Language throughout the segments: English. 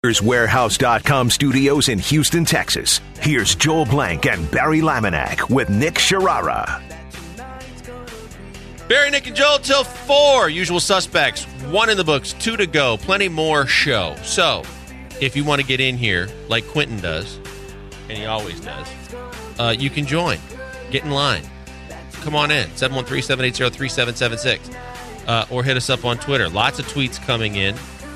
Here's Warehouse.com studios in Houston, Texas. Here's Joel Blank and Barry Laminack with Nick Sharara. Barry, Nick, and Joel till 4. Usual suspects. 1 in the books, 2 to go. Plenty more show. So, if you want to get in here like Quentin does, and he always does, you can join. Get in line. Come on in. 713-780-3776. Or hit us up on Twitter. Lots of tweets coming in.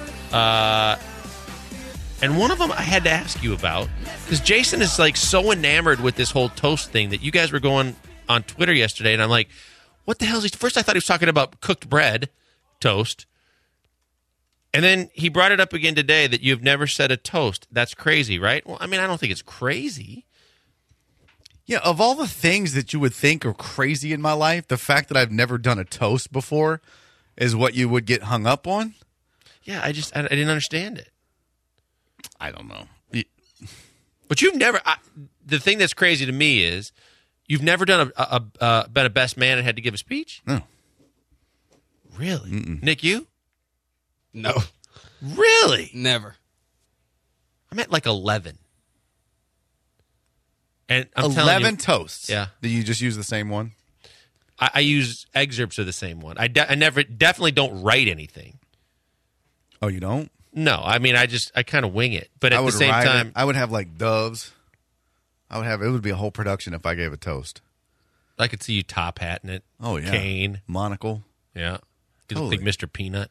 And one of them I had to ask you about, because Jason is like so enamored with this whole toast thing that you guys were going on Twitter yesterday, and I'm like, what the hell is he? First I thought he was talking about cooked bread toast, and then he brought it up again today that you've never said a toast. That's crazy, right? Well, I mean, I don't think it's crazy. Yeah, of all the things that you would think are crazy in my life, the fact that I've never done a toast before is what you would get hung up on. Yeah, I didn't understand it. I don't know. But you've never. The thing that's crazy to me is you've never done been a best man and had to give a speech. No. Really, Mm-mm. Nick? You? No. Really? Never. I'm at like 11. And I'm 11 toasts. Yeah. Do you just use the same one? I use excerpts of the same one. I definitely don't write anything. Oh, you don't? No, I mean I kind of wing it. But at the same time, I would have like doves. It would be a whole production if I gave a toast. I could see you top hatting it. Oh yeah, cane, monocle. Yeah, you Totally. look like Mr. Peanut.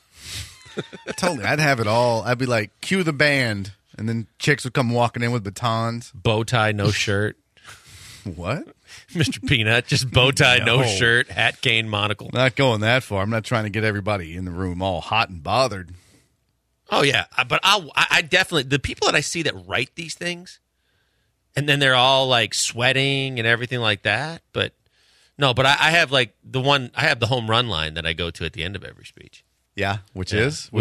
Totally, I'd have it all. I'd be like, cue the band, and then chicks would come walking in with batons. Bow tie, no shirt. What? Mr. Peanut, just bow tie, no No. shirt, hat, cane, monocle. Not going that far. I'm not trying to get everybody in the room all hot and bothered. Oh yeah, but I definitely, the people that I see that write these things, and then they're all like sweating and everything like that. But no, but I have like I have the home run line that I go to at the end of every speech. Yeah, which Yeah. is?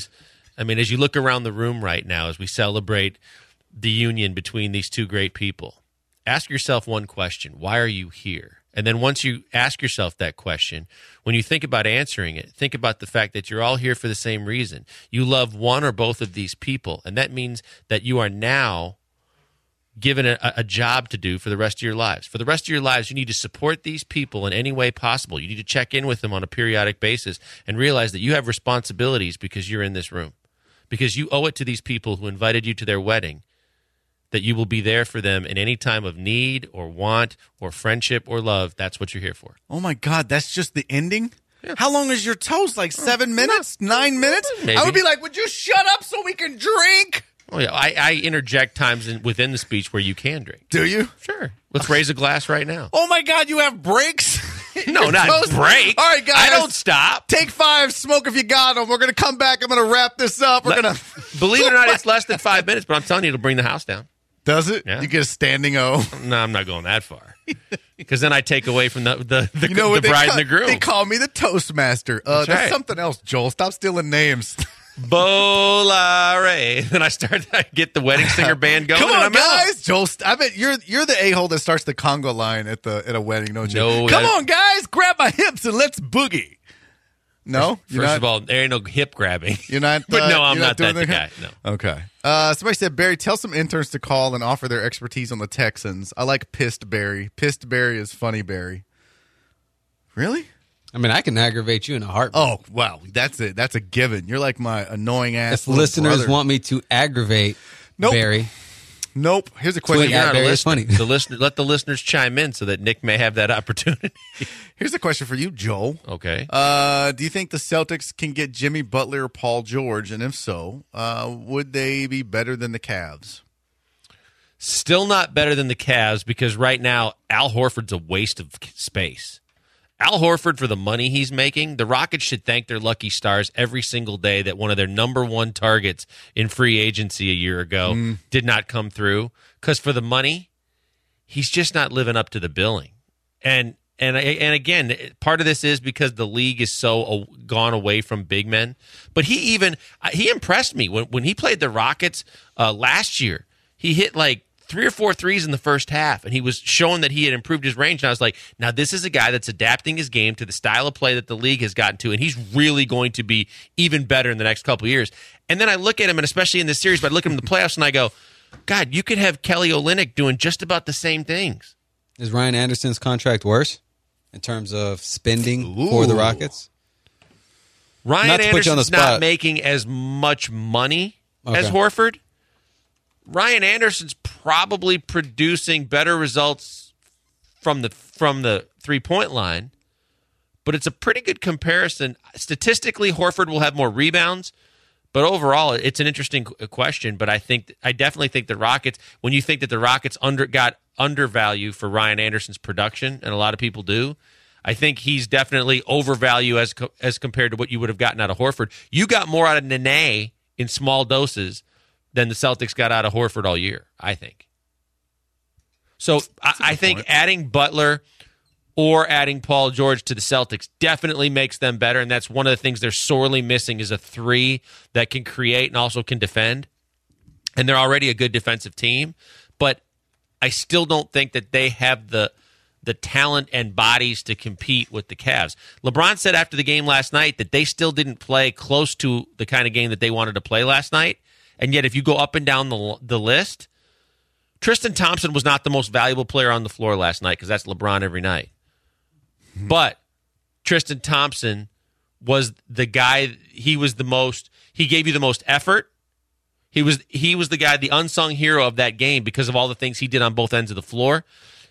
I mean, as you look around the room right now, as we celebrate the union between these two great people, ask yourself one question: why are you here? And then once you ask yourself that question, when you think about answering it, think about the fact that you're all here for the same reason. You love one or both of these people, and that means that you are now given a job to do for the rest of your lives. For the rest of your lives, you need to support these people in any way possible. You need to check in with them on a periodic basis and realize that you have responsibilities because you're in this room, because you owe it to these people who invited you to their wedding, that you will be there for them in any time of need or want or friendship or love. That's what you're here for. Oh, my God. That's just the ending? Yeah. How long is your toast? Like 7 minutes? 9 minutes? Maybe. I would be like, would you shut up so we can drink? Oh, yeah. I interject times within the speech where you can drink. Do you? Sure. Let's raise a glass right now. Oh, my God. You have breaks? No, Your not toast? break. All right, guys. I don't stop. Take 5, smoke if you got them. We're going to come back. I'm going to wrap this up. We're going to. Believe it or not, it's less than 5 minutes, but I'm telling you, it'll bring the house down. Does it? Yeah. You get a standing O. No, I'm not going that far. Because then I take away from the You know what the bride and the groom. They call me the Toastmaster. That's right. something else, Joel. Stop stealing names. Bolare. Then I get the wedding singer band going. Come and on, I'm out. guys. Joel, I bet you're the a-hole that starts the conga line at a wedding, don't you? No, Come on, guys. Grab my hips and let's boogie. No? First of all, there ain't no hip grabbing. You're not. But no, I'm you're not that doing the guy. No. Okay. Somebody said, Barry, tell some interns to call and offer their expertise on the Texans. I like Pissed Barry. Pissed Barry is funny Barry. Really? I mean, I can aggravate you in a heartbeat. Oh, wow. That's it. That's a given. You're like my annoying ass If little listeners brother. want me to aggravate Nope. Barry, Nope. Here's a question. Tweet at Barry is funny. Let the listeners chime in so that Nick may have that opportunity. Here's a question for you, Joel. Okay. Do you think the Celtics can get Jimmy Butler or Paul George? And if so, would they be better than the Cavs? Still not better than the Cavs because right now Al Horford's a waste of space. Al Horford, for the money he's making, the Rockets should thank their lucky stars every single day that one of their number one targets in free agency a year ago did not come through. Because for the money, he's just not living up to the billing. And again, part of this is because the league is so gone away from big men. But he impressed me when he played the Rockets last year. He hit like 3 or 4 threes in the first half, and he was showing that he had improved his range. And I was like, now this is a guy that's adapting his game to the style of play that the league has gotten to, and he's really going to be even better in the next couple of years. And then I look at him, and especially in this series, but I look at him in the playoffs, and I go, God, you could have Kelly Olynyk doing just about the same things. Is Ryan Anderson's contract worse in terms of spending for the Rockets? Ryan Anderson's not making as much money as Horford. Ryan Anderson's probably producing better results from the 3-point line, but it's a pretty good comparison. Statistically, Horford will have more rebounds, but overall, it's an interesting question. But I definitely think the Rockets, when you think that the Rockets got undervalue for Ryan Anderson's production, and a lot of people do, I think he's definitely overvalued as compared to what you would have gotten out of Horford. You got more out of Nene in small doses than the Celtics got out of Horford all year, I think. So I think adding Butler or adding Paul George to the Celtics definitely makes them better, and that's one of the things they're sorely missing is a 3 that can create and also can defend. And they're already a good defensive team, but I still don't think that they have the talent and bodies to compete with the Cavs. LeBron said after the game last night that they still didn't play close to the kind of game that they wanted to play last night. And yet, if you go up and down the list, Tristan Thompson was not the most valuable player on the floor last night because that's LeBron every night. But Tristan Thompson was the guy, he gave you the most effort. He was the guy, the unsung hero of that game because of all the things he did on both ends of the floor.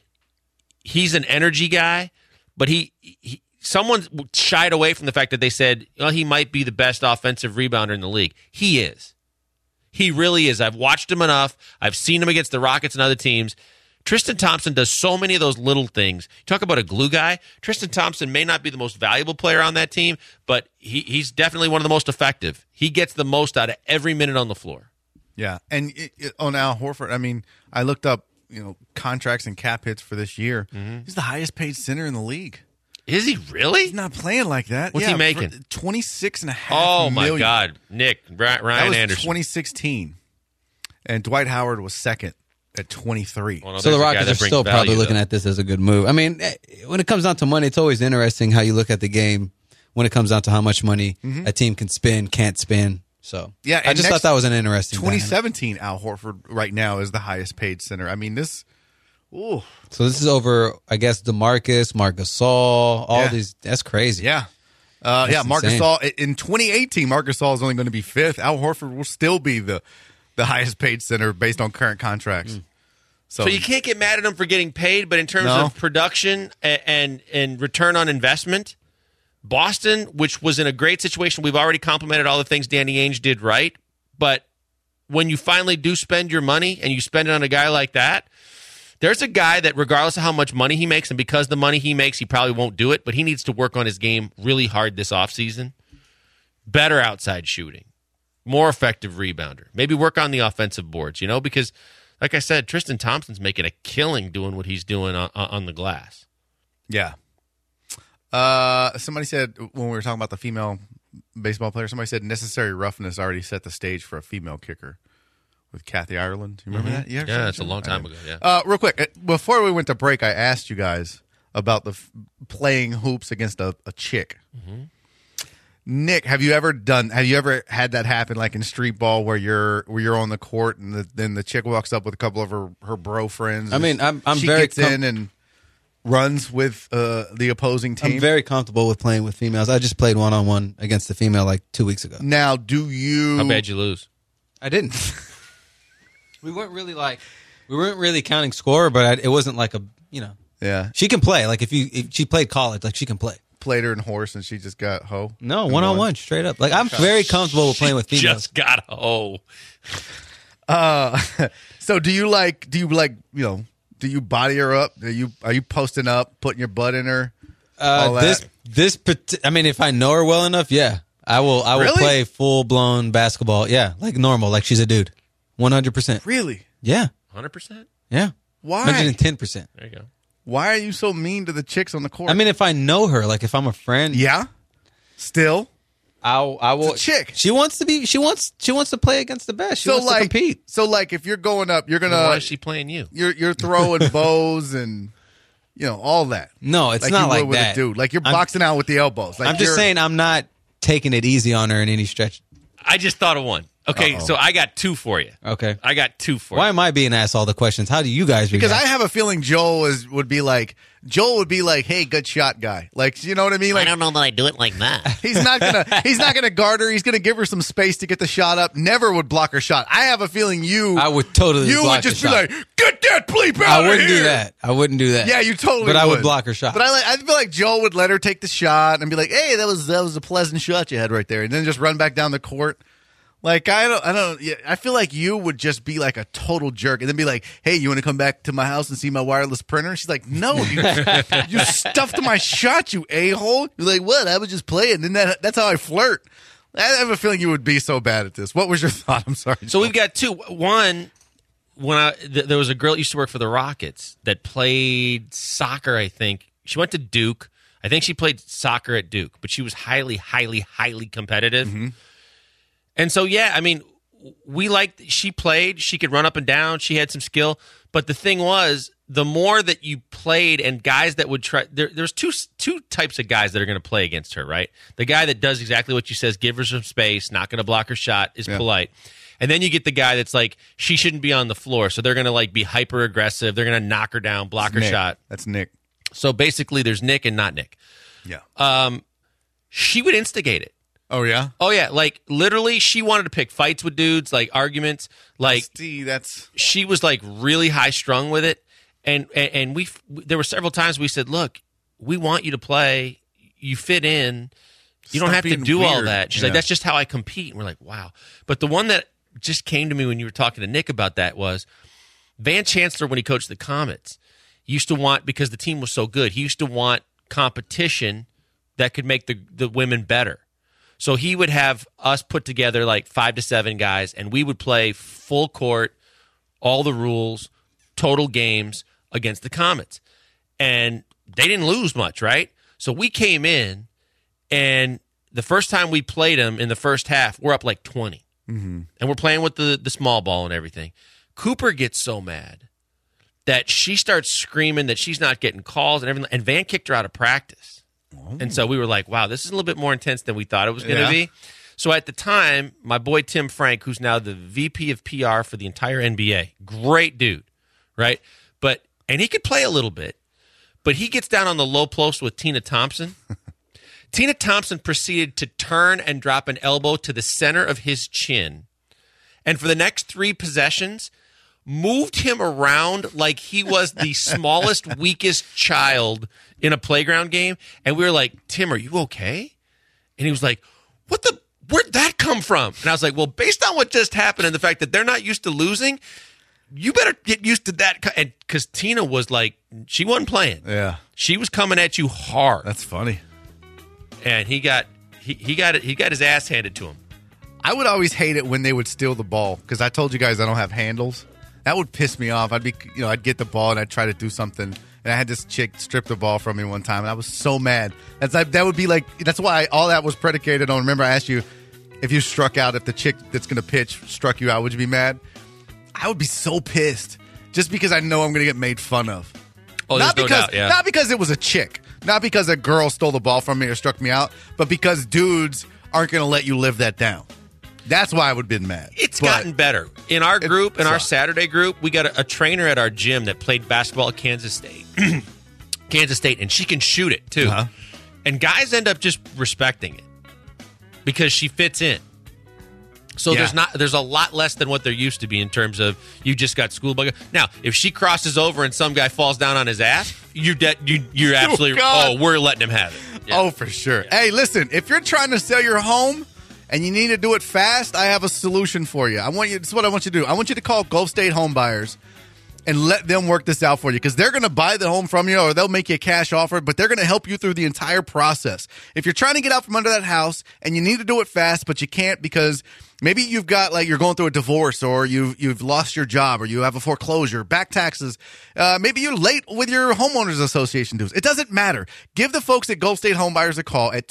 He's an energy guy, but someone shied away from the fact that they said, well, he might be the best offensive rebounder in the league. He is. He really is. I've watched him enough. I've seen him against the Rockets and other teams. Tristan Thompson does so many of those little things. You talk about a glue guy. Tristan Thompson may not be the most valuable player on that team, but he's definitely one of the most effective. He gets the most out of every minute on the floor. Yeah. And on Al Horford, I mean, I looked up, contracts and cap hits for this year. Mm-hmm. He's the highest paid center in the league. Is he really? He's not playing like that. What's he making? $26.5 million. Oh, my God. Nick, Ryan that was Anderson. 2016. And Dwight Howard was second at 23. Well, no, so the Rockets are still probably looking at this as a good move. I mean, when it comes down to money, it's always interesting how you look at the game when it comes down to how much money a team can spend, can't spend. So yeah, I just thought that was an interesting 2017 dynamic. Al Horford right now is the highest paid center. I mean, this... Ooh. So this is over, I guess, DeMarcus, Marc Gasol, all these. That's crazy. Yeah. Marc Gasol. In 2018, Marc Gasol is only going to be 5th. Al Horford will still be the highest paid center based on current contracts. So you can't get mad at him for getting paid, but in terms of production and return on investment, Boston, which was in a great situation, we've already complimented all the things Danny Ainge did right, but when you finally do spend your money and you spend it on a guy like that, there's a guy that regardless of how much money he makes, and because the money he makes, he probably won't do it, but he needs to work on his game really hard this offseason. Better outside shooting. More effective rebounder. Maybe work on the offensive boards, because, like I said, Tristan Thompson's making a killing doing what he's doing on the glass. Yeah. Somebody said, when we were talking about the female baseball player, somebody said necessary roughness already set the stage for a female kicker. With Kathy Ireland. You remember that? Yeah, that's a long time ago. Yeah. Real quick, before we went to break, I asked you guys about the playing hoops against a chick. Mm-hmm. Nick, have you ever had that happen, like in street ball, where you're on the court and then the chick walks up with a couple of her bro friends? I mean, I'm she very gets in and runs with the opposing team. I'm very comfortable with playing with females. I just played 1-on-1 against a female like 2 weeks ago. Now, do you? How bad you lose? I didn't. We weren't really counting score, but it wasn't like Yeah. She can play. Like if she played college, like she can play. Played her in horse and she just got hoe. No, 1-on-1, straight up. Like I'm very comfortable with playing with females. Just got hoe. So do you body her up? Are you posting up, putting your butt in her? I mean, if I know her well enough, yeah, I will Really? play full blown basketball. Yeah, like normal, like she's a dude. 100%. Really? Yeah. 100%? Yeah. Why? 110%. There you go. Why are you so mean to the chicks on the court? I mean, if I know her, like if I'm a friend, yeah. Still, I will. It's a chick. She wants to play against the best. She wants to compete. So like if you're going up, you're gonna. Why is she playing you? You're throwing bows and all that. No, it's like not you like would with that. A dude. Like you're boxing out with the elbows. Like I'm just saying I'm not taking it easy on her in any stretch. I just thought of one. Okay, so I got two for you. Okay. I got two for Why you. am I being asked all the questions? How do you guys react? Because I have a feeling Joel would be like, hey, good shot, guy. Like, you know what I mean? Like, I don't know that I do it like that. he's not gonna guard her. He's gonna give her some space to get the shot up. Never would block her shot. I have a feeling I would totally you block would just her be shot. like, get that bleep out I of wouldn't here. do that. I wouldn't do that. Yeah, you totally But would. I would block her shot. But I feel like Joel would let her take the shot and be like, hey, that was a pleasant shot you had right there, and then just run back down the court. Like I feel like you would just be like a total jerk, and then be like, "Hey, you want to come back to my house and see my wireless printer?" She's like, "No, you stuffed my shot, you a-hole." You're like, "What? I was just playing." And that's how I flirt. I have a feeling you would be so bad at this. What was your thought? I'm sorry. So we've got two. One, when there was a girl that used to work for the Rockets that played soccer. I think she went to Duke. I think she played soccer at Duke, but she was highly, highly, highly competitive. Mm-hmm. And so, yeah, I mean, she played, she could run up and down, she had some skill. But the thing was, the more that you played and guys that would try, there's two types of guys that are going to play against her, right? The guy that does exactly what you says, give her some space, not going to block her shot, is polite. And then you get the guy that's like, she shouldn't be on the floor. So they're going to like be hyper aggressive. They're going to knock her down, block her shot. That's Nick. So basically there's Nick and not Nick. Yeah. She would instigate it. Oh, yeah? Oh, yeah. Like, literally, she wanted to pick fights with dudes, like, arguments. Like, she was, like, really high-strung with it. And there were several times we said, look, we want you to play. You fit in. You don't have to do all that. She's like, that's just how I compete. And we're like, wow. But the one that just came to me when you were talking to Nick about that was Van Chancellor, when he coached the Comets, used to want, because the team was so good, he used to want competition that could make the women better. So he would have us put together like 5 to 7 guys, and we would play full court, all the rules, total games against the Comets. And they didn't lose much, right? So we came in, and the first time we played them in the first half, we're up like 20. Mm-hmm. And we're playing with the small ball and everything. Cooper gets so mad that she starts screaming that she's not getting calls and everything. And Van kicked her out of practice. And so we were like, wow, this is a little bit more intense than we thought it was going to be. So at the time, my boy Tim Frank, who's now the VP of PR for the entire NBA, great dude, right? And he could play a little bit, but he gets down on the low post with Tina Thompson. Tina Thompson proceeded to turn and drop an elbow to the center of his chin. And for the next 3 possessions, moved him around like he was the smallest, weakest child in a playground game. And we were like, Tim, are you okay? And he was like, where'd that come from? And I was like, well, based on what just happened and the fact that they're not used to losing, you better get used to that. And because Tina was like, she wasn't playing. Yeah. She was coming at you hard. That's funny. And he got his ass handed to him. I would always hate it when they would steal the ball, because I told you guys I don't have handles. That would piss me off. I'd get the ball and I'd try to do something, and I had this chick strip the ball from me one time, and I was so mad. That would be like, that's why all that was predicated on. Remember, I asked you if you struck out, if the chick that's going to pitch struck you out, would you be mad? I would be so pissed, just because I know I'm going to get made fun of. Oh, there's no doubt, yeah. Not because it was a chick, not because a girl stole the ball from me or struck me out, but because dudes aren't going to let you live that down. That's why I would have been mad. It's gotten better. In our group, in our Saturday group, we got a trainer at our gym that played basketball at Kansas State. And she can shoot it, too. Uh-huh. And guys end up just respecting it because she fits in. So there's a lot less than what there used to be in terms of you just got school bug. Now, if she crosses over and some guy falls down on his ass, you're absolutely, we're letting him have it. Yeah. Oh, for sure. Yeah. Hey, listen, if you're trying to sell your home and you need to do it fast, I have a solution for you. This is what I want you to do. I want you to call Gulf State Home Buyers and let them work this out for you, because they're going to buy the home from you, or they'll make you a cash offer, but they're going to help you through the entire process. If you're trying to get out from under that house and you need to do it fast, but you can't because Maybe you've got you're going through a divorce, or you've lost your job, or you have a foreclosure, back taxes. Maybe you're late with your homeowners association dues. It doesn't matter. Give the folks at Gulf State Homebuyers a call at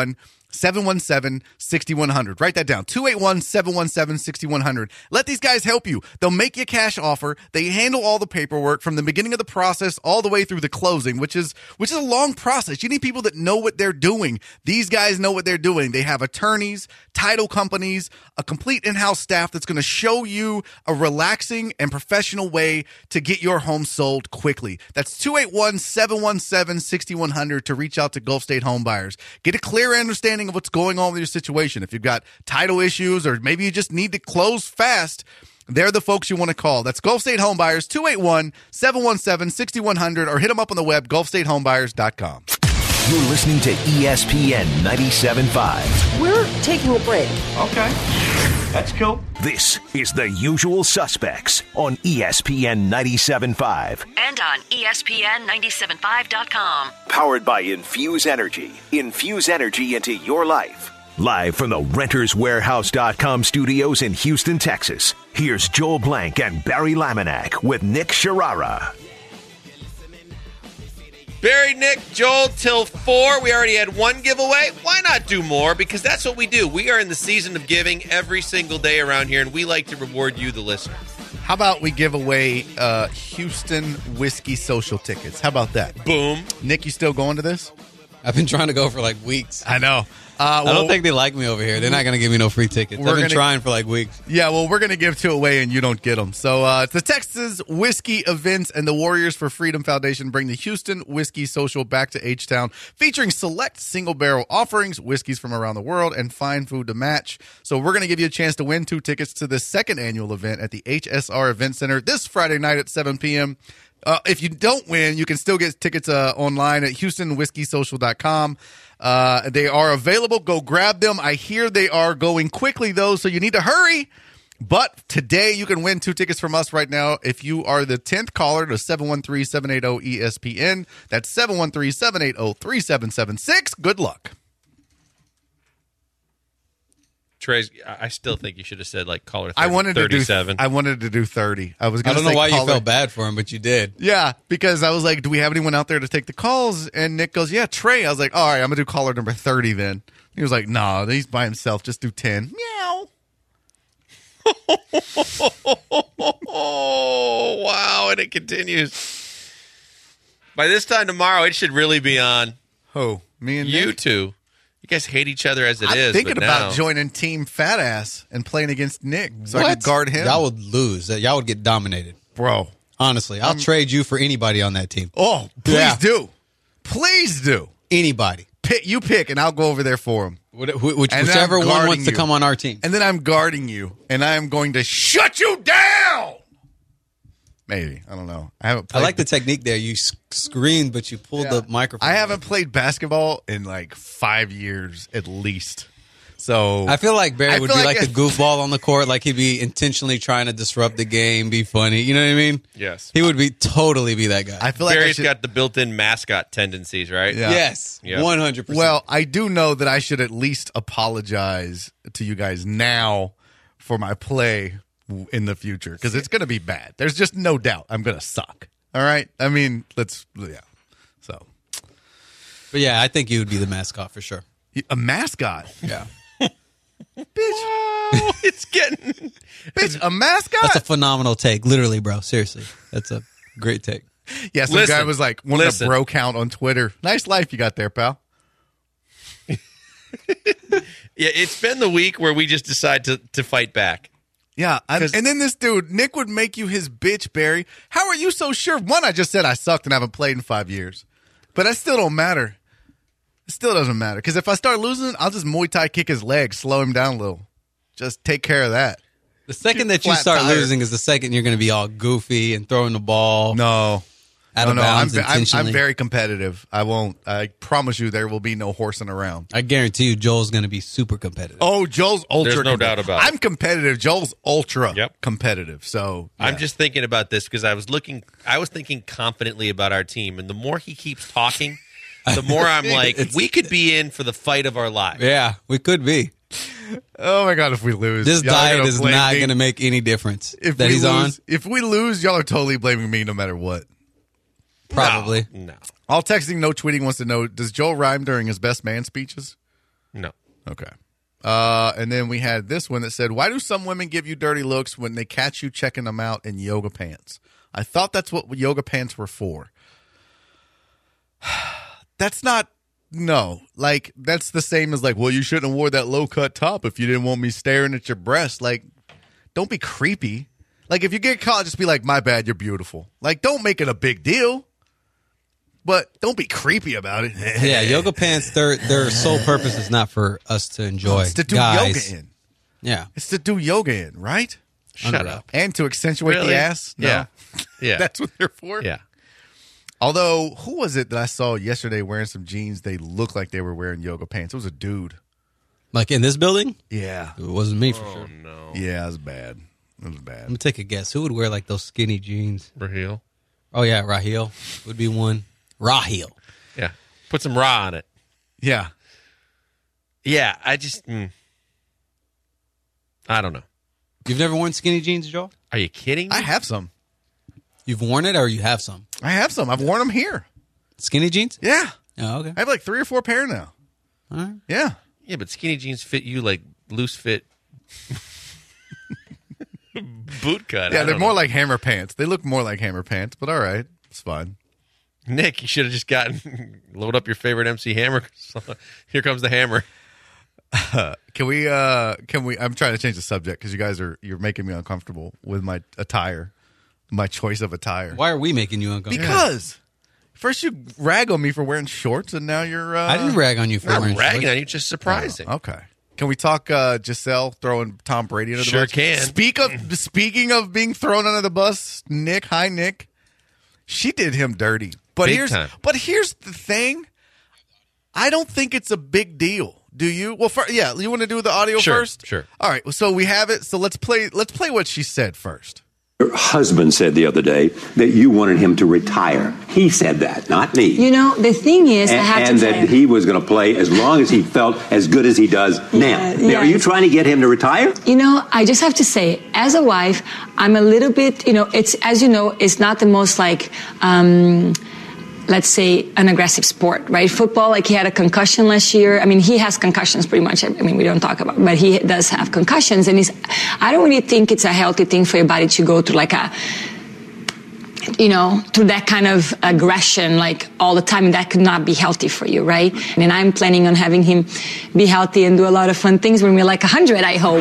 281-717-6100. Write that down. 281-717-6100. Let these guys help you. They'll make you a cash offer. They handle all the paperwork from the beginning of the process all the way through the closing, which is a long process. You need people that know what they're doing. These guys know what they're doing. They have attorneys, title companies, a complete in-house staff that's going to show you a relaxing and professional way to get your home sold quickly. That's 281-717-6100 to reach out to Gulf State Homebuyers. Get a clear understanding of what's going on with your situation. If you've got title issues, or maybe you just need to close fast, they're the folks you want to call. That's Gulf State Homebuyers, 281-717-6100, or hit them up on the web, gulfstatehomebuyers.com. You're listening to ESPN 97.5. We're taking a break. Okay. That's cool. This is The Usual Suspects on ESPN 97.5. And on ESPN975.com. Powered by Infuse Energy. Infuse energy into your life. Live from the RentersWarehouse.com studios in Houston, Texas. Here's Joel Blank and Barry Laminack with Nick Sharara. Barry, Nick, Joel, till 4. We already had one giveaway. Why not do more? Because that's what we do. We are in the season of giving every single day around here, and we like to reward you, the listener. How about we give away Houston Whiskey Social tickets? How about that? Boom. Nick, you still going to this? I've been trying to go for weeks. I know. I don't think they like me over here. They're not going to give me no free tickets. I've been trying for weeks. Yeah, well, we're going to give two away and you don't get them. So it's the Texas Whiskey Events and the Warriors for Freedom Foundation bring the Houston Whiskey Social back to H-Town, featuring select single-barrel offerings, whiskeys from around the world, and fine food to match. So we're going to give you a chance to win 2 tickets to the second annual event at the HSR Event Center this Friday night at 7 p.m. If you don't win, you can still get tickets online at HoustonWhiskeySocial.com. They are available. Go grab them. I hear they are going quickly, though, so you need to hurry. But today you can win 2 tickets from us right now if you are the 10th caller to 713-780-ESPN. That's 713-780-3776. Good luck. Trey's, I still think you should have said caller 30, I wanted 37. I wanted to do 30. I was. I don't know why caller. you felt bad for him, but you did. Yeah, because I was like, do we have anyone out there to take the calls? And Nick goes, yeah, Trey. I was like, all right, I'm going to do caller number 30 then. He was like, nah, he's by himself. Just do 10. Meow. Oh, wow. And it continues. By this time tomorrow, it should really be on. Who? Me and you Nick? two. You guys hate each other as it I'm is. thinking but about now, joining Team Fat Ass and playing against Nick so I What? could guard him. Y'all would lose. Y'all would get dominated. Bro. Honestly, I'll trade you for anybody on that team. Oh, please Yeah. do. Please do. Anybody. You pick, and I'll go over there for him. And then Whichever I'm one guarding wants to you. come on our team. And then I'm guarding you, and I am going to shut you down. Maybe. I don't know. I haven't I played like the technique there. You screamed, but you pulled the microphone. I haven't played basketball in 5 years at least. So I feel like Barry I would feel be like like the goofball on the court, like he'd be intentionally trying to disrupt the game, be funny. You know what I mean? Yes. He would totally be that guy. I feel like I Barry's should, got the built-in mascot tendencies, right? Yeah. Yes, Yep. 100%. Well, I do know that I should at least apologize to you guys now for my play in the future because it's going to be bad. There's just no doubt I'm going to suck. All right? I mean, So, but yeah, I think you would be the mascot for sure. a mascot. Yeah. Bitch. Oh, it's getting... Bitch, a mascot? That's a phenomenal take. Literally, bro. Seriously. That's a great take. Yeah, some guy was like, one of the bro count on Twitter. Nice life you got there, pal. Yeah, it's been the week where we just decide to fight back. Yeah, and then this dude, Nick, would make you his bitch, Barry. How are you so sure? One, I just said I sucked and haven't played in 5 years. But that still don't matter. It still doesn't matter. Because if I start losing, I'll just Muay Thai kick his leg, slow him down a little. Just take care of that. The second that you Flat start tire. losing is the second you're going to be all goofy and throwing the ball No. out of bounds intentionally. I'm very competitive. I promise you there will be no horsing around. I guarantee you Joel's going to be super competitive. Oh, Joel's ultra There's no competitive. doubt about it. I'm competitive. Joel's ultra Yep. competitive. So yeah. I'm just thinking about this because I was thinking confidently about our team, and the more he keeps talking, the more I'm like, we could be in for the fight of our lives. Yeah, we could be. Oh my God! If we lose, This y'all are diet gonna is blame not me. going to make any difference If that we he's lose, on. If we lose, y'all are totally blaming me no matter what. Probably. No. All texting, no tweeting wants to know: does Joel rhyme during his best man speeches? No. Okay. And then we had this one that said, "Why do some women give you dirty looks when they catch you checking them out in yoga pants? I thought that's what yoga pants were for." That's not. No, like that's the same as like, well, you shouldn't have wore that low cut top if you didn't want me staring at your breast. Like, don't be creepy. Like, if you get caught, just be like, my bad, you're beautiful. Like, don't make it a big deal, but don't be creepy about it. Yeah, yoga pants, their sole purpose is not for us to enjoy. It's to do Guys. yoga in. Yeah. It's to do yoga in, right? Shut up. And to accentuate Really? the ass. No. Yeah. Yeah. That's what they're for. Yeah. Although, who was it that I saw yesterday wearing some jeans? They looked like they were wearing yoga pants. It was a dude. Like in this building? Yeah. It wasn't me for sure. No. Yeah, it was bad. It was bad. Let me take a guess. Who would wear like those skinny jeans? Raheel. Oh, yeah, Raheel would be one. Raheel. Yeah. Put some raw on it. Yeah. Yeah. I just. I don't know. You've never worn skinny jeans, Joel? Are you kidding me? I have some. You've worn it or you have some? I have some. I've worn them here. Skinny jeans? Yeah. Oh, okay. I have like 3 or 4 pair now. All right. Yeah. Yeah, but skinny jeans fit you like loose fit boot cut. Yeah, I they're don't more know. like hammer pants. They look more like hammer pants, but all right. It's fine. Nick, you should have just gotten load up your favorite MC Hammer. Here comes the hammer. Can we I'm trying to change the subject because you're making me uncomfortable with my attire, my choice of attire. Why are we making you uncomfortable? Because first you rag on me for wearing shorts and now you're I didn't rag on you for Not wearing ragging shorts. on you, just surprising. Okay. Can we talk Giselle throwing Tom Brady under the Sure bus? can. Speaking of being thrown under the bus, Nick, hi Nick. She did him dirty. But Big time. here's the thing. I don't think it's a big deal. Do you? Well, you want to do the audio Sure, first? sure. All right. So we have it. So let's play what she said first. Your husband said the other day that you wanted him to retire. He said that, not me. You know, the thing is, I have and to that tell you. he was going to play as long as he felt as good as he does now. Now, are you trying to get him to retire? You know, I just have to say, as a wife, I'm a little bit, it's, as you know, it's not the most like, let's say, an aggressive sport, right? Football, like he had a concussion last year. I mean, he has concussions pretty much. I mean, we don't talk about it, but he does have concussions. And I don't really think it's a healthy thing for your body to go through like through that kind of aggression, like all the time. And that could not be healthy for you, right? And I'm planning on having him be healthy and do a lot of fun things when we're like 100, I hope.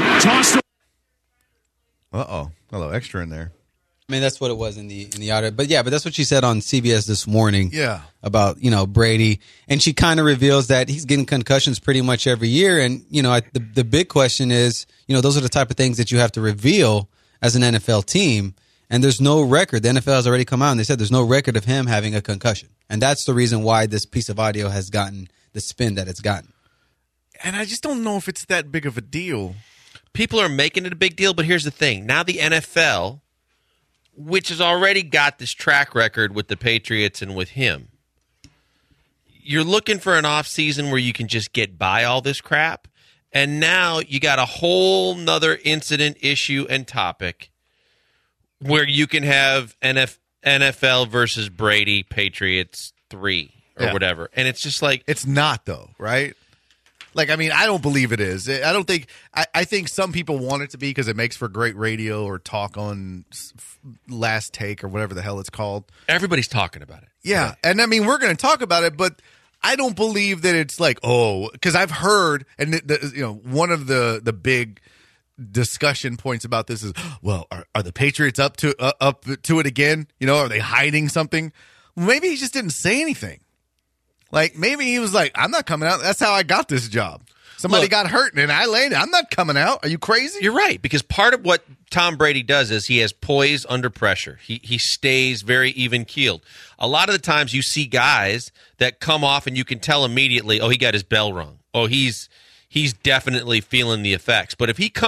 Uh-oh. Hello, extra in there. I mean, that's what it was in the audio. But that's what she said on CBS this morning. Yeah. About, Brady. And she kind of reveals that he's getting concussions pretty much every year. And, the big question is, those are the type of things that you have to reveal as an NFL team. And there's no record. The NFL has already come out and they said there's no record of him having a concussion. And that's the reason why this piece of audio has gotten the spin that it's gotten. And I just don't know if it's that big of a deal. People are making it a big deal, but here's the thing. Now the NFL, which has already got this track record with the Patriots and with him, you're looking for an offseason where you can just get by all this crap. And now you got a whole nother incident, issue, and topic where you can have NFL versus Brady Patriots 3 or whatever. And it's just like... It's not, though, right? Like, I mean, I don't believe it is. I don't think... I think some people want it to be because it makes for great radio or talk on Last Take or whatever the hell it's called. Everybody's talking about it. Yeah. And, I mean, we're going to talk about it, but I don't believe that it's like, because I've heard, and one of the big discussion points about this is, well, are the Patriots up to it again? Are they hiding something? Maybe he just didn't say anything. Like, maybe he was like, I'm not coming out. That's how I got this job. Somebody got hurt and I landed. I'm not coming out. Are you crazy? You're right, because part of what Tom Brady does is he has poise under pressure. He stays very even-keeled. A lot of the times you see guys that come off and you can tell immediately, oh, he got his bell rung. Oh, he's definitely feeling the effects. But if he comes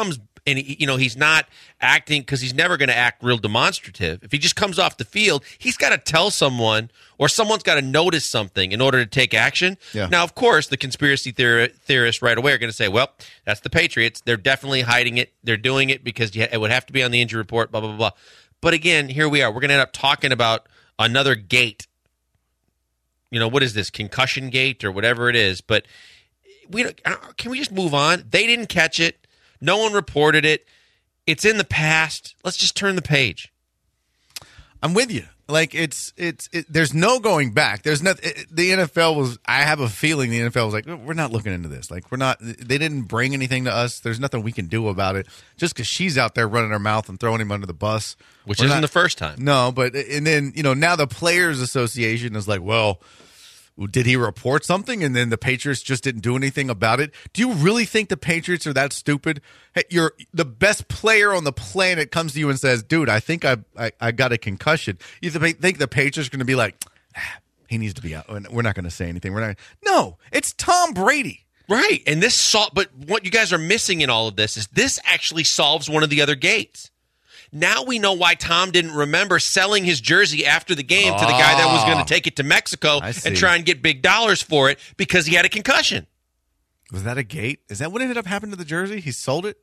and he's not acting because he's never going to act real demonstrative. If he just comes off the field, he's got to tell someone or someone's got to notice something in order to take action. Yeah. Now, of course, the conspiracy theorists right away are going to say, well, that's the Patriots. They're definitely hiding it. They're doing it because it would have to be on the injury report, blah, blah, blah. But again, here we are. We're going to end up talking about another gate. What is this, concussion gate or whatever it is? But can we just move on? They didn't catch it. No one reported it. It's in the past. Let's just turn the page. I'm with you. Like there's no going back. There's the NFL was. I have a feeling the NFL was like, we're not looking into this. Like we're not. They didn't bring anything to us. There's nothing we can do about it. Just because she's out there running her mouth and throwing him under the bus, which isn't the first time. No, but and then now the Players Association is like, well, did he report something and then the Patriots just didn't do anything about it? Do you really think the Patriots are that stupid? Hey, you're the best player on the planet comes to you and says, dude, I think I got a concussion. You think the Patriots are going to be like, he needs to be out. We're not going to say anything. No, it's Tom Brady. Right. And but what you guys are missing in all of this is this actually solves one of the other gates. Now we know why Tom didn't remember selling his jersey after the game to the guy that was going to take it to Mexico and try and get big dollars for it because he had a concussion. Was that a gate? Is that what ended up happening to the jersey? He sold it?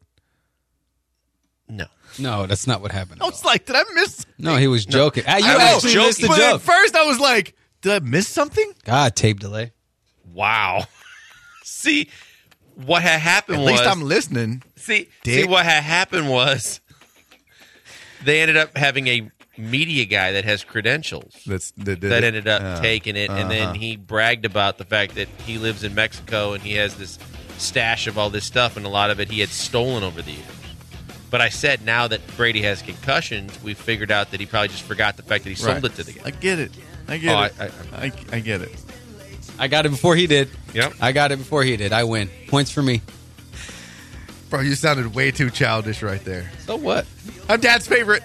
No, that's not what happened. I was like, did I miss? No, he was joking. You I was actually missed the But joke. at first I was like, did I miss something? God, tape delay. Wow. See, what had happened At was... least I'm listening. See, what had happened was they ended up having a media guy that has credentials that ended up taking it, and then he bragged about the fact that he lives in Mexico and he has this stash of all this stuff, and a lot of it he had stolen over the years. But I said now that Brady has concussions, we figured out that he probably just forgot the fact that he sold it to the guy. I get it. I get it. I got it before he did. Yep. I got it before he did. I win. Points for me. Bro, you sounded way too childish right there. So what? I'm Dad's favorite.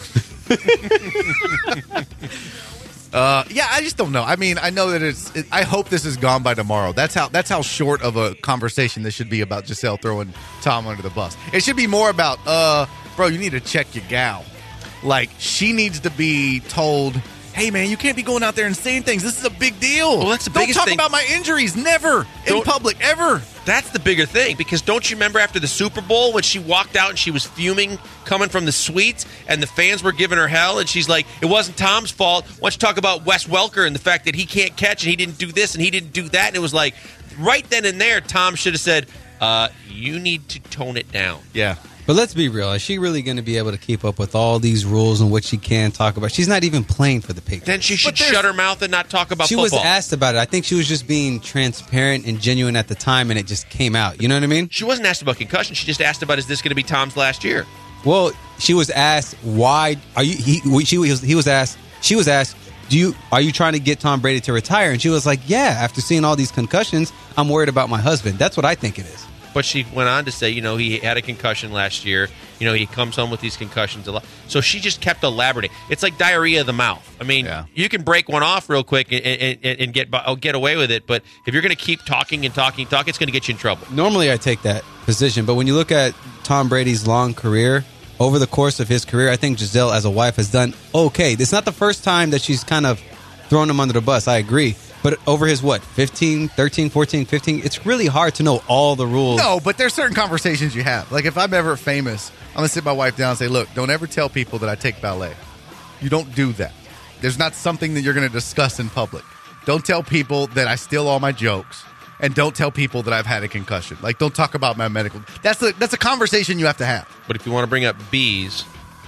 Yeah, I just don't know. I mean, I know that I hope this is gone by tomorrow. That's how short of a conversation this should be about Gisele throwing Tom under the bus. It should be more about, bro, you need to check your gal. Like, she needs to be told, hey, man, you can't be going out there and saying things. This is a big deal. Well, that's the biggest Don't thing. talk about my injuries. Never. In public. Ever. That's the bigger thing, because don't you remember after the Super Bowl when she walked out and she was fuming coming from the suites and the fans were giving her hell and she's like, it wasn't Tom's fault. Why don't you talk about Wes Welker and the fact that he can't catch and he didn't do this and he didn't do that? And it was like, right then and there, Tom should have said, you need to tone it down. Yeah. But let's be real. Is she really going to be able to keep up with all these rules and what she can talk about? She's not even playing for the Patriots. Then she should shut her mouth and not talk about football. She was asked about it. I think she was just being transparent and genuine at the time, and it just came out. You know what I mean? She wasn't asked about concussion. She just asked about, is this going to be Tom's last year? Well, she was asked, why are you? He was asked. She was asked, are you trying to get Tom Brady to retire? And she was like, yeah. After seeing all these concussions, I'm worried about my husband. That's what I think it is. But she went on to say, he had a concussion last year. He comes home with these concussions a lot. So she just kept elaborating. It's like diarrhea of the mouth. I mean, You can break one off real quick and get away with it. But if you're going to keep talking, it's going to get you in trouble. Normally, I take that position. But when you look at Tom Brady's long career, over the course of his career, I think Gisele, as a wife, has done okay. It's not the first time that she's kind of thrown him under the bus. I agree. But over his, 13, 14, 15, it's really hard to know all the rules. No, but there's certain conversations you have. Like, if I'm ever famous, I'm going to sit my wife down and say, look, don't ever tell people that I take ballet. You don't do that. There's not something that you're going to discuss in public. Don't tell people that I steal all my jokes. And don't tell people that I've had a concussion. Like, don't talk about my medical. That's a conversation you have to have. But if you want to bring up bees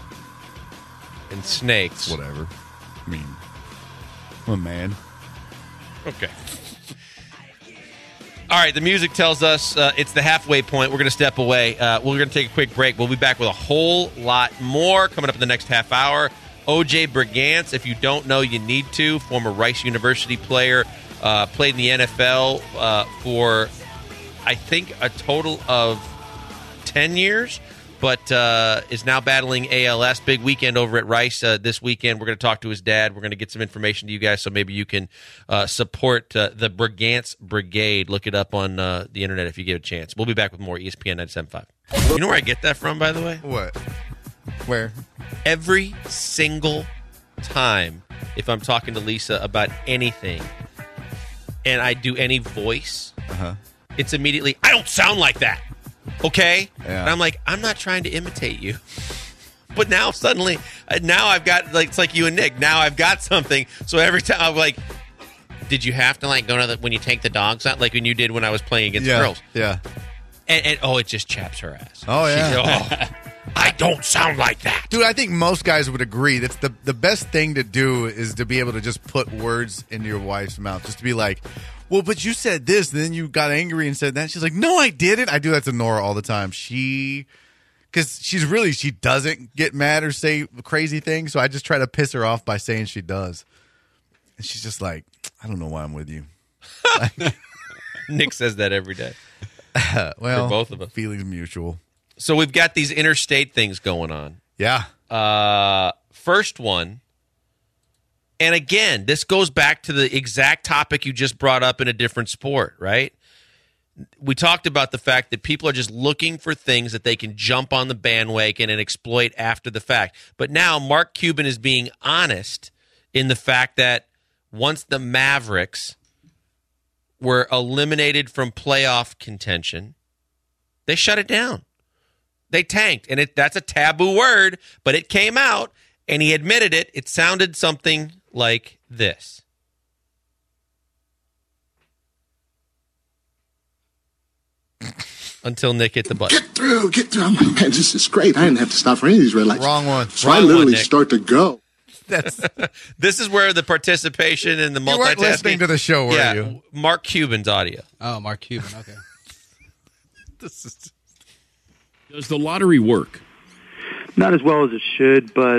and snakes. Whatever. I mean, I'm a man. Okay. All right, the music tells us it's the halfway point. We're going to step away. We're going to take a quick break. We'll be back with a whole lot more coming up in the next half hour. O.J. Brigance, if you don't know, you need to. Former Rice University player, played in the NFL for, I think, a total of 10 years. but is now battling ALS. Big weekend over at Rice this weekend. We're going to talk to his dad. We're going to get some information to you guys, so maybe you can support the Brigance Brigade. Look it up on the internet if you get a chance. We'll be back with more ESPN 97.5. You know where I get that from, by the way? What? Where? Every single time, if I'm talking to Lisa about anything, and I do any voice, it's immediately, I don't sound like that. Okay? Yeah. And I'm like, I'm not trying to imitate you. But now suddenly, now I've got, like, it's like you and Nick. Now I've got something. So every time I'm like, did you have to, like, go to when you take the dogs out? Like when you did when I was playing against girls. Yeah. And it just chaps her ass. Oh, yeah. I don't sound like that. Dude, I think most guys would agree. That's the best thing to do is to be able to just put words into your wife's mouth. Just to be like, well, but you said this, and then you got angry and said that. She's like, no, I didn't. I do that to Nora all the time. Because she doesn't get mad or say crazy things, so I just try to piss her off by saying she does. And she's just like, I don't know why I'm with you. Nick says that every day. Well, for both of us. Feelings mutual. So we've got these interstate things going on. Yeah. First one, and again, this goes back to the exact topic you just brought up in a different sport, right? We talked about the fact that people are just looking for things that they can jump on the bandwagon and exploit after the fact. But now Mark Cuban is being honest in the fact that once the Mavericks were eliminated from playoff contention, they shut it down. They tanked, and that's a taboo word, but it came out, and he admitted it. It sounded something like this. Until Nick hit the button. Get through. I'm like, man, this is great. I didn't have to stop for any of these red lights. Wrong one. So I literally start to go. This is where the participation and the multitasking. You weren't listening to the show, were you? Mark Cuban's audio. Oh, Mark Cuban. Okay. Does the lottery work? Not as well as it should, but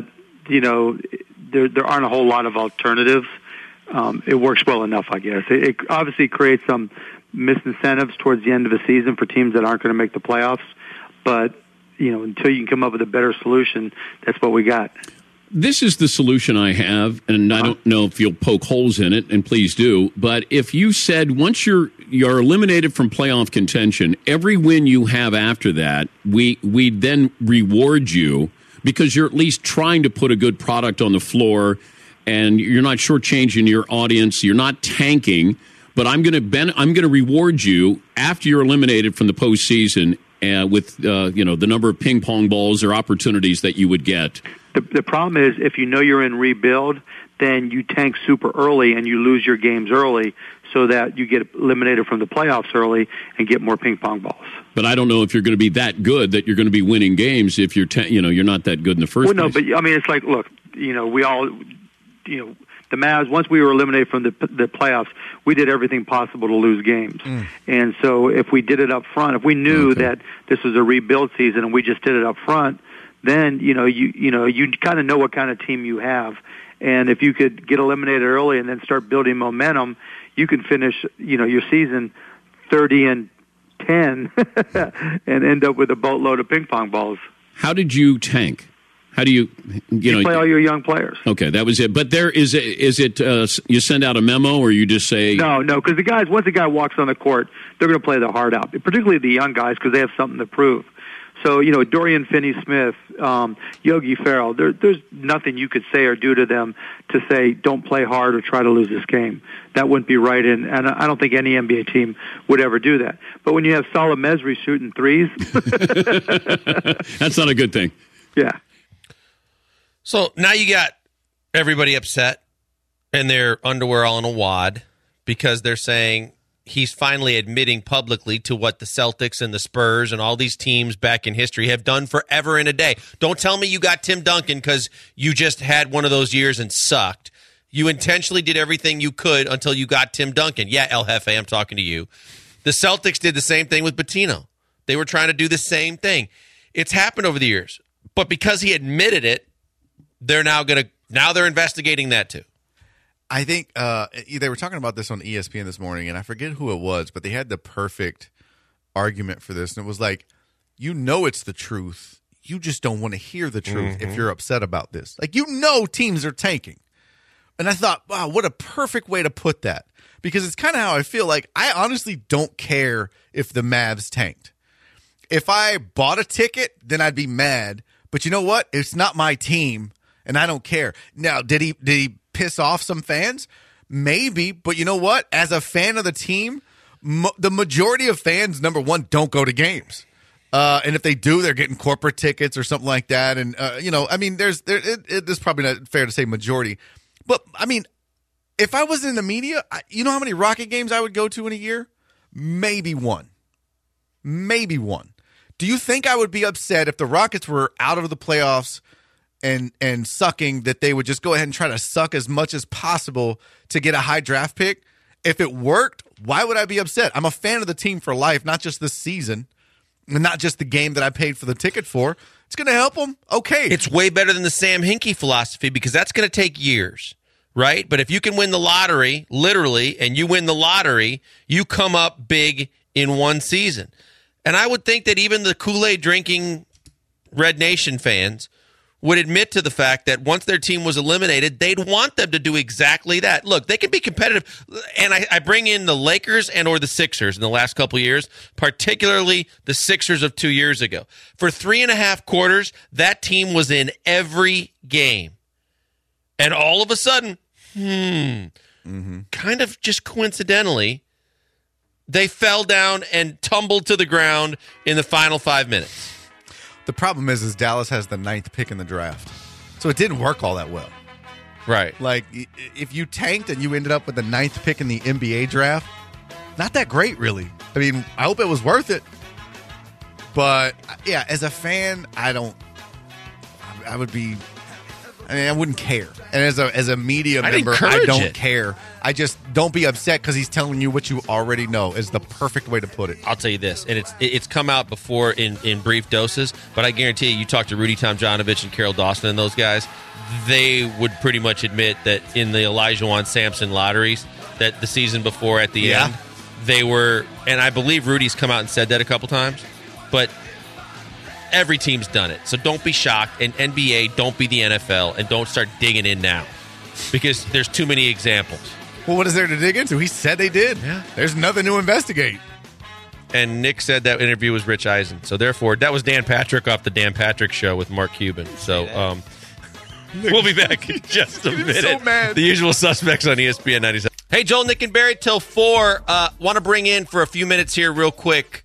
there aren't a whole lot of alternatives. It works well enough, I guess. It obviously creates some misincentives towards the end of the season for teams that aren't going to make the playoffs. But until you can come up with a better solution, that's what we got. This is the solution I have, and I don't know if you'll poke holes in it, and please do. But if you said once you're eliminated from playoff contention, every win you have after that, we then reward you because you're at least trying to put a good product on the floor, and you're not shortchanging your audience. You're not tanking, but I'm going to reward you after you're eliminated from the postseason with the number of ping pong balls or opportunities that you would get. The problem is if you're in rebuild, then you tank super early and you lose your games early so that you get eliminated from the playoffs early and get more ping pong balls. But I don't know if you're going to be that good that you're going to be winning games if you're not that good in the first place. No, but I mean, it's like, look, we all, the Mavs, once we were eliminated from the playoffs, we did everything possible to lose games. And so if we did it up front, if we knew that this was a rebuild season and we just did it up front, then you kind of know what kind of team you have, and if you could get eliminated early and then start building momentum, you can finish your season 30-10 and end up with a boatload of ping pong balls. How did you tank? How do you play all your young players? Okay, that was it. But there is it you send out a memo or you just say no, because the guys, once the guy walks on the court, they're going to play their heart out, particularly the young guys because they have something to prove. So, Dorian Finney-Smith, Yogi Ferrell, there's nothing you could say or do to them to say, don't play hard or try to lose this game. That wouldn't be right, and I don't think any NBA team would ever do that. But when you have Salah Mesri shooting threes... That's not a good thing. Yeah. So now you got everybody upset and their underwear all in a wad because they're saying... He's finally admitting publicly to what the Celtics and the Spurs and all these teams back in history have done forever and a day. Don't tell me you got Tim Duncan because you just had one of those years and sucked. You intentionally did everything you could until you got Tim Duncan. Yeah, El Jefe, I'm talking to you. The Celtics did the same thing with Pitino. They were trying to do the same thing. It's happened over the years. But because he admitted it, they're now they're investigating that too. I think they were talking about this on ESPN this morning, and I forget who it was, but they had the perfect argument for this. And it was like, it's the truth. you just don't want to hear the truth if you're upset about this. Like, teams are tanking. And I thought, wow, what a perfect way to put that. Because it's kind of how I feel. Like, I honestly don't care if the Mavs tanked. If I bought a ticket, then I'd be mad. But you know what? It's not my team, and I don't care. Now, did he piss off some fans? Maybe. But you know what? As a fan of the team, the majority of fans, number one, don't go to games. And if they do, they're getting corporate tickets or something like that. And, it's probably not fair to say majority. But, I mean, if I was in the media, you know how many Rocket games I would go to in a year? Maybe one. Do you think I would be upset if the Rockets were out of the playoffs and sucking, that they would just go ahead and try to suck as much as possible to get a high draft pick? If it worked, why would I be upset? I'm a fan of the team for life, not just this season. And not just the game that I paid for the ticket for. It's going to help them. Okay. It's way better than the Sam Hinkie philosophy, because that's going to take years, right? But if you can win the lottery, literally, and you win the lottery, you come up big in one season. And I would think that even the Kool-Aid drinking Red Nation fans would admit to the fact that once their team was eliminated, they'd want them to do exactly that. Look, they can be competitive, and I bring in the Lakers and or the Sixers in the last couple of years, particularly the Sixers of 2 years ago. For 3.5 quarters, that team was in every game. And all of a sudden, kind of just coincidentally, they fell down and tumbled to the ground in the final 5 minutes. The problem is Dallas has the 9th pick in the draft. So it didn't work all that well. Right. Like, if you tanked and you ended up with the 9th pick in the NBA draft, not that great, really. I mean, I hope it was worth it. But, yeah, as a fan, I wouldn't care. And as a media member, I don't care. I just don't be upset because he's telling you what you already know is the perfect way to put it. I'll tell you this, and it's come out before in brief doses, but I guarantee you talk to Rudy Tomjanovich and Carol Dawson and those guys, they would pretty much admit that in the Elijah Sampson lotteries, that the season before at the end, they were, and I believe Rudy's come out and said that a couple times, but every team's done it. So don't be shocked, and NBA, don't be the NFL, and don't start digging in now, because there's too many examples. Well, what is there to dig into? He said they did. Yeah. There's nothing to investigate. And Nick said that interview was Rich Eisen. So therefore, that was Dan Patrick off the Dan Patrick Show with Mark Cuban. So we'll be back in just a minute. So mad. The Usual Suspects on ESPN 97. Hey, Joel, Nick, and Barry till 4. Want to bring in for a few minutes here real quick.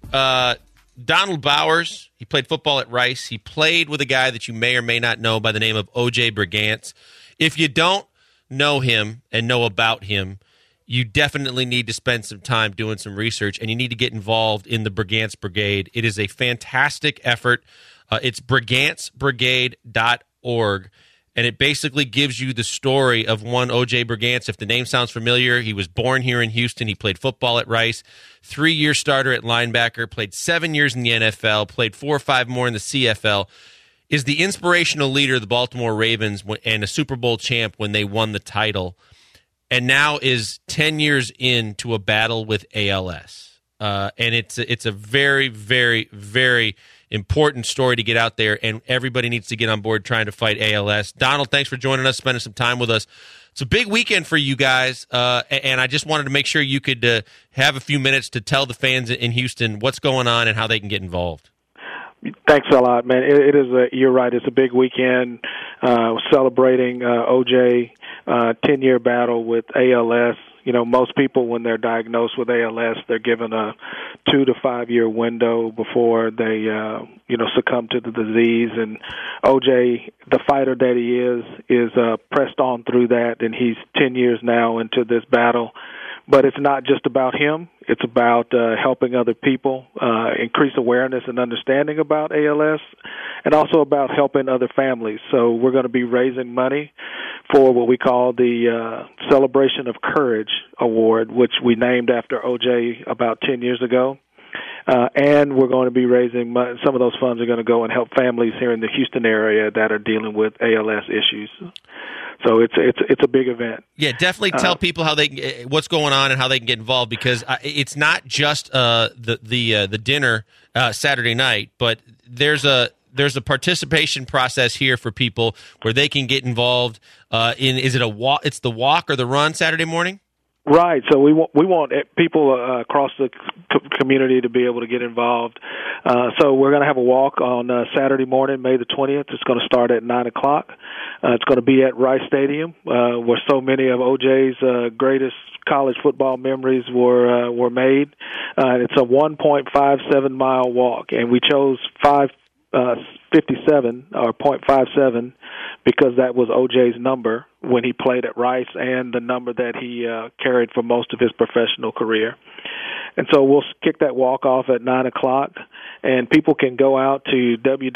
Donald Bowers, he played football at Rice. He played with a guy that you may or may not know by the name of O.J. Brigance. If you don't know him and know about him, you definitely need to spend some time doing some research, and you need to get involved in the Brigance Brigade. It is a fantastic effort. It's brigancebrigade.org, and it basically gives you the story of one O.J. Brigance. If the name sounds familiar, he was born here in Houston. He played football at Rice, 3-year starter at linebacker, played 7 years in the NFL, played 4 or 5 more in the CFL, is the inspirational leader of the Baltimore Ravens and a Super Bowl champ when they won the title, and now is 10 years into a battle with ALS. And it's a very, very, very important story to get out there, and everybody needs to get on board trying to fight ALS. Donald, thanks for joining us, spending some time with us. It's a big weekend for you guys, and I just wanted to make sure you could have a few minutes to tell the fans in Houston what's going on and how they can get involved. Thanks a lot, man. It is you're right. It's a big weekend celebrating OJ 10-year battle with ALS. You know, most people, when they're diagnosed with ALS, they're given a 2 to 5 year window before they, succumb to the disease. And OJ, the fighter that he is pressed on through that, and he's 10 years now into this battle. But it's not just about him. It's about helping other people increase awareness and understanding about ALS, and also about helping other families. So we're going to be raising money for what we call the Celebration of Courage Award, which we named after OJ about 10 years ago. And we're going to be raising money. Some of those funds are going to go and help families here in the Houston area that are dealing with ALS issues. So it's a big event. Yeah, definitely tell people how they what's going on and how they can get involved, because it's not just the dinner Saturday night, but there's a there's a participation process here for people where they can get involved in. Is it a walk? It's the walk or the run Saturday morning. Right. So we want people across the community to be able to get involved. So we're going to have a walk on Saturday morning, May the 20th. It's going to start at 9:00. It's going to be at Rice Stadium, where so many of OJ's greatest college football memories were made. It's a 1.57 mile walk, and we chose 5:57 or 0.57 because that was OJ's number when he played at Rice and the number that he carried for most of his professional career. And so we'll kick that walk off at 9:00, and people can go out to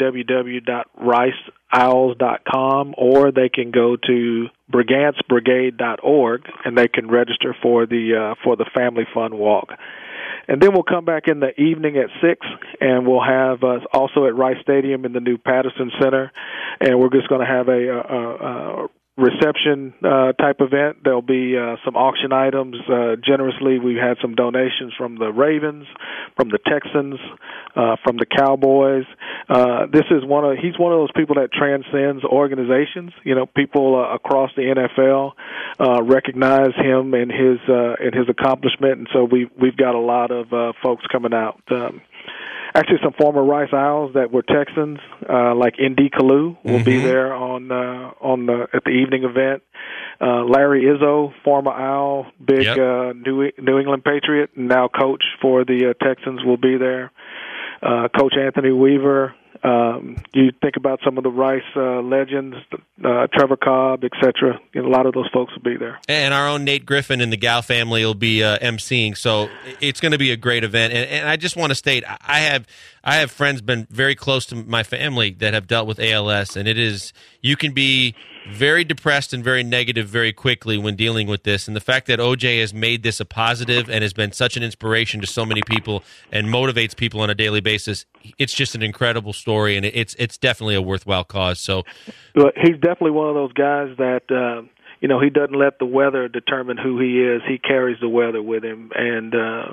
www.riceowls.com, or they can go to brigantsbrigade.org, and they can register for the Family Fun Walk. And then we'll come back in the evening at 6, and we'll have also at Rice Stadium in the new Patterson Center, and we're just going to have a reception type event. There'll be some auction items. Generously, we've had some donations from the Ravens, from the Texans, from the Cowboys. He's one of those people that transcends organizations. You know, people across the NFL recognize him and his accomplishment, and so we've got a lot of folks coming out. Actually, some former Rice Owls that were Texans, like Indy Kalu, will be there at the evening event. Larry Izzo, former Owl, big New England Patriot, now coach for the Texans, will be there. Coach Anthony Weaver. You think about some of the Rice legends, Trevor Cobb, etc. A lot of those folks will be there. And our own Nate Griffin and the Gal family will be emceeing. So it's going to be a great event. And I just want to state, I have friends, been very close to my family that have dealt with ALS, and you can be very depressed and very negative very quickly when dealing with this. And the fact that OJ has made this a positive and has been such an inspiration to so many people and motivates people on a daily basis, it's just an incredible story, and it's definitely a worthwhile cause. So, well, he's definitely one of those guys that he doesn't let the weather determine who he is. He carries the weather with him, and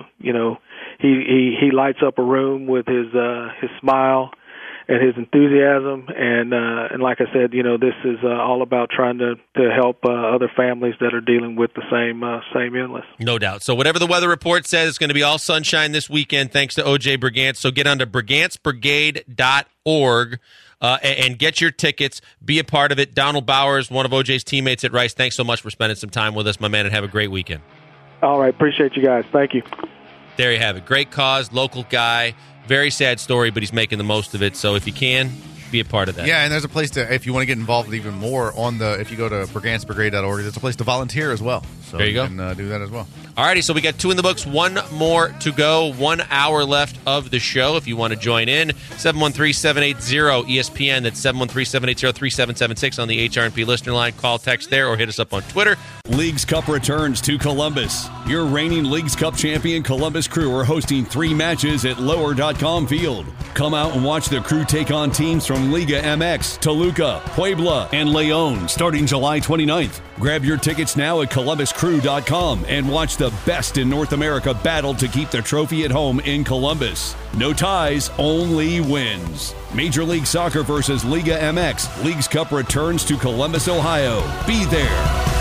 he lights up a room with his smile and his enthusiasm, and like I said, this is all about trying to help other families that are dealing with the same illness. No doubt. So whatever the weather report says, it's going to be all sunshine this weekend, thanks to OJ Brigance. So get onto brigantsbrigade.org and get your tickets. Be a part of it. Donald Bowers, one of OJ's teammates at Rice, thanks so much for spending some time with us, my man, and have a great weekend. All right. Appreciate you guys. Thank you. There you have it. Great cause, local guy. Very sad story, but he's making the most of it. So if you can, be a part of that. Yeah, and there's a place if you want to get involved even more if you go to brigantsbrigade.org, there's a place to volunteer as well. So there you go. Can do that as well. All righty, so we got 2 in the books, 1 more to go, 1 hour left of the show. If you want to join in, 713-780-ESPN. That's 713-780-3776 on the HRNP listener line. Call, text there, or hit us up on Twitter. Leagues Cup returns to Columbus. Your reigning Leagues Cup champion Columbus Crew are hosting 3 matches at Lower.com Field. Come out and watch the Crew take on teams from Liga MX, Toluca, Puebla, and León starting July 29th. Grab your tickets now at ColumbusCrew.com and watch the best in North America battle to keep the trophy at home in Columbus. No ties, only wins. Major League Soccer versus Liga MX. Leagues Cup returns to Columbus, Ohio. Be there.